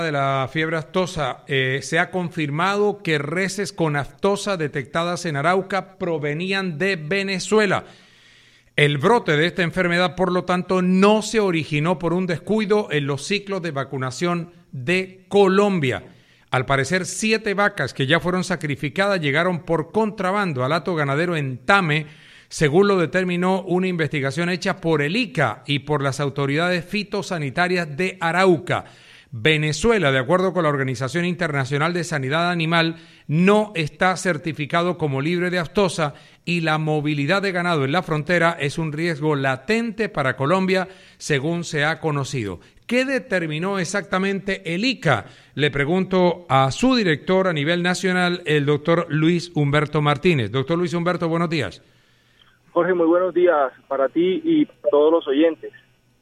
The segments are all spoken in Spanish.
De la fiebre aftosa, se ha confirmado que reses con aftosa detectadas en Arauca provenían de Venezuela. El brote de esta enfermedad, por lo tanto, no se originó por un descuido en los ciclos de vacunación de Colombia. Al parecer, 7 vacas que ya fueron sacrificadas llegaron por contrabando al hato ganadero en Tame, según lo determinó una investigación hecha por el ICA y por las autoridades fitosanitarias de Arauca. Venezuela, de acuerdo con la Organización Internacional de Sanidad Animal, no está certificado como libre de aftosa y la movilidad de ganado en la frontera es un riesgo latente para Colombia, según se ha conocido. ¿Qué determinó exactamente el ICA? Le pregunto a su director a nivel nacional, el doctor Luis Humberto Martínez. Doctor Luis Humberto, buenos días. Jorge, muy buenos días para ti y todos los oyentes.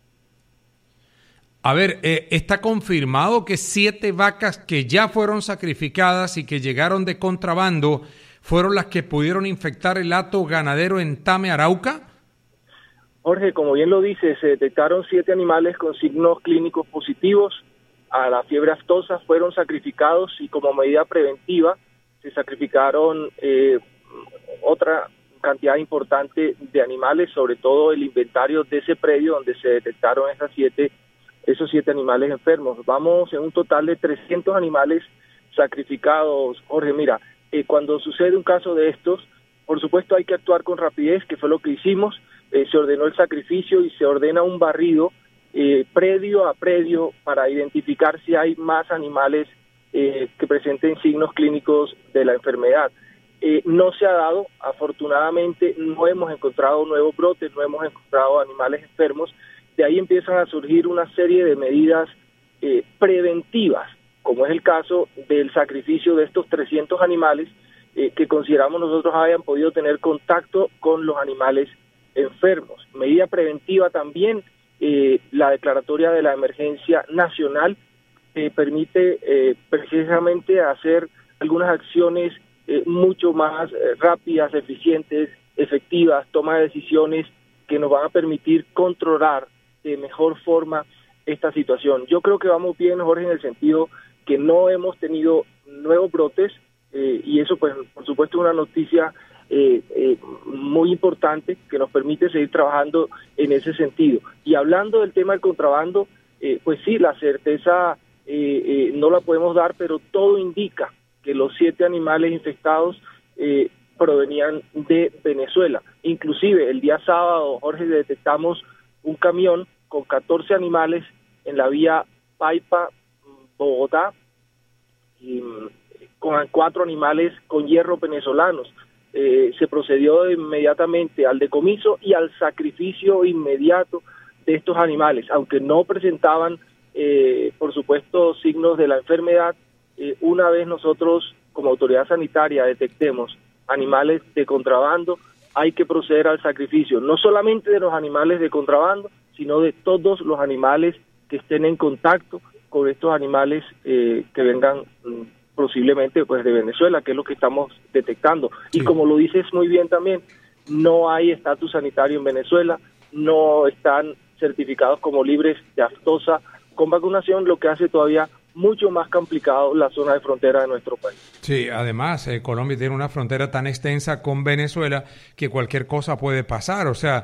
A ver, ¿está confirmado que 7 vacas que ya fueron sacrificadas y que llegaron de contrabando fueron las que pudieron infectar el hato ganadero en Tame, Arauca? Jorge, como bien lo dice, se detectaron 7 animales con signos clínicos positivos a la fiebre aftosa, fueron sacrificados y como medida preventiva se sacrificaron otra cantidad importante de animales, sobre todo el inventario de ese predio donde se detectaron esos 7 animales enfermos. Vamos en un total de 300 animales sacrificados. Jorge, mira, cuando sucede un caso de estos, por supuesto hay que actuar con rapidez, que fue lo que hicimos. Se ordenó el sacrificio y se ordena un barrido predio a predio para identificar si hay más animales que presenten signos clínicos de la enfermedad. No se ha dado, afortunadamente no hemos encontrado nuevos brotes, no hemos encontrado animales enfermos. De ahí empiezan a surgir una serie de medidas preventivas, como es el caso del sacrificio de estos 300 animales que consideramos nosotros hayan podido tener contacto con los animales enfermos. Medida preventiva también, la declaratoria de la emergencia nacional permite precisamente hacer algunas acciones mucho más rápidas, eficientes, efectivas, toma de decisiones que nos van a permitir controlar de mejor forma esta situación. Yo creo que vamos bien, Jorge, en el sentido que no hemos tenido nuevos brotes y eso, pues, por supuesto, es una noticia muy importante que nos permite seguir trabajando en ese sentido. Y hablando del tema del contrabando, pues sí, la certeza no la podemos dar, pero todo indica que los 7 animales infectados provenían de Venezuela. Inclusive el día sábado, Jorge, detectamos un camión con 14 animales en la vía Paipa-Bogotá, y con 4 animales con hierro venezolanos. Se procedió inmediatamente al decomiso y al sacrificio inmediato de estos animales, aunque no presentaban, por supuesto, signos de la enfermedad. Una vez nosotros, como autoridad sanitaria, detectemos animales de contrabando, hay que proceder al sacrificio, no solamente de los animales de contrabando, sino de todos los animales que estén en contacto con estos animales que vengan posiblemente pues de Venezuela, que es lo que estamos detectando. Sí. Y como lo dices muy bien también, no hay estatus sanitario en Venezuela, no están certificados como libres de aftosa con vacunación, lo que hace todavía mucho más complicado la zona de frontera de nuestro país. Sí, además Colombia tiene una frontera tan extensa con Venezuela que cualquier cosa puede pasar, o sea,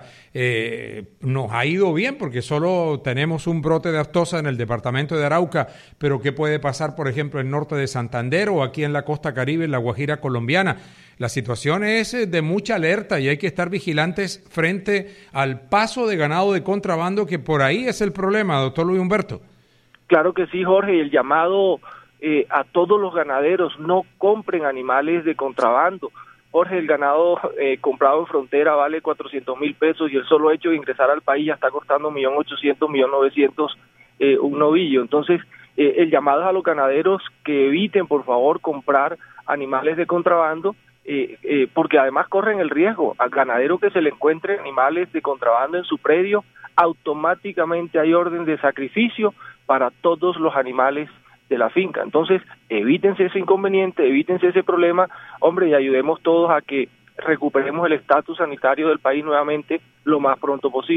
nos ha ido bien porque solo tenemos un brote de aftosa en el departamento de Arauca, pero ¿qué puede pasar, por ejemplo, en el norte de Santander o aquí en la costa Caribe, en la Guajira colombiana? La situación es de mucha alerta y hay que estar vigilantes frente al paso de ganado de contrabando, que por ahí es el problema, doctor Luis Humberto. Claro que sí, Jorge, el llamado a todos los ganaderos, no compren animales de contrabando. Jorge, el ganado comprado en frontera vale 400,000 pesos y el solo hecho de ingresar al país ya está costando 1.800.000, 1.900.000 un novillo. Entonces, el llamado es a los ganaderos que eviten, por favor, comprar animales de contrabando, porque además corren el riesgo. Al ganadero que se le encuentre animales de contrabando en su predio, automáticamente hay orden de sacrificio para todos los animales de la finca. Entonces, evítense ese inconveniente, evítense ese problema, hombre, y ayudemos todos a que recuperemos el estatus sanitario del país nuevamente lo más pronto posible.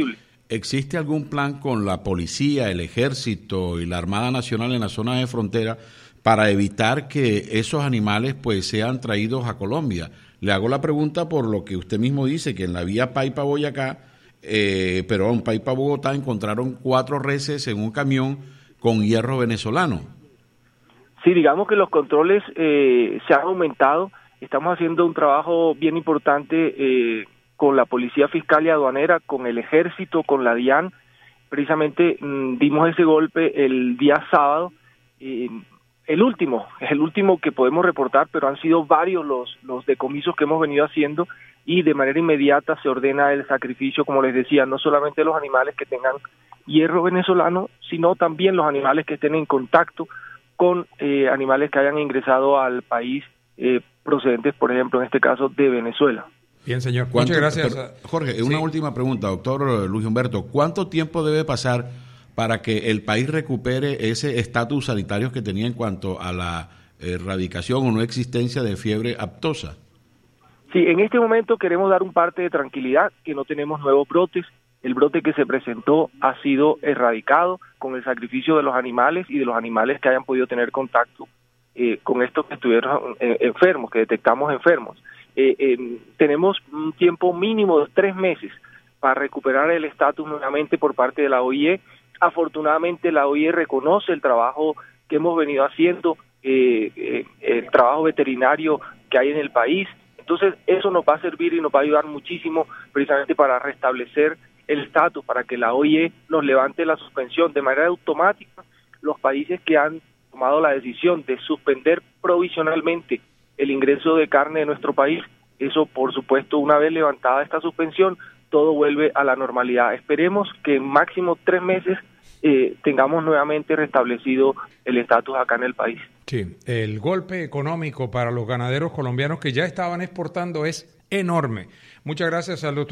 ¿existe algún plan con la policía, el ejército y la Armada Nacional en la zona de frontera para evitar que esos animales pues sean traídos a Colombia? Le hago la pregunta por lo que usted mismo dice, que en la vía Paipa-Boyacá, Paipa-Bogotá, encontraron 4 reses en un camión con hierro venezolano. Sí, digamos que los controles se han aumentado. Estamos haciendo un trabajo bien importante con la Policía Fiscal y Aduanera, con el Ejército, con la DIAN. Precisamente dimos ese golpe el día sábado. Es el último que podemos reportar, pero han sido varios los decomisos que hemos venido haciendo y de manera inmediata se ordena el sacrificio, como les decía, no solamente los animales que tengan hierro venezolano, sino también los animales que estén en contacto con animales que hayan ingresado al país procedentes, por ejemplo, en este caso, de Venezuela. Bien, señor. Muchas gracias. Jorge, una última pregunta, doctor Luis Humberto. ¿Cuánto tiempo debe pasar para que el país recupere ese estatus sanitario que tenía en cuanto a la erradicación o no existencia de fiebre aftosa? Sí, en este momento queremos dar un parte de tranquilidad, que no tenemos nuevos brotes. El brote que se presentó ha sido erradicado con el sacrificio de los animales y de los animales que hayan podido tener contacto con estos que estuvieron enfermos, que detectamos enfermos. Tenemos un tiempo mínimo de 3 meses para recuperar el estatus nuevamente por parte de la OIE. Afortunadamente la OIE reconoce el trabajo que hemos venido haciendo, el trabajo veterinario que hay en el país. Entonces eso nos va a servir y nos va a ayudar muchísimo precisamente para restablecer el estatus, para que la OIE nos levante la suspensión de manera automática. Los países que han tomado la decisión de suspender provisionalmente el ingreso de carne de nuestro país, eso por supuesto, una vez levantada esta suspensión, todo vuelve a la normalidad. Esperemos que en máximo 3 meses tengamos nuevamente restablecido el estatus acá en el país. Sí, el golpe económico para los ganaderos colombianos que ya estaban exportando es enorme. Muchas gracias al doctor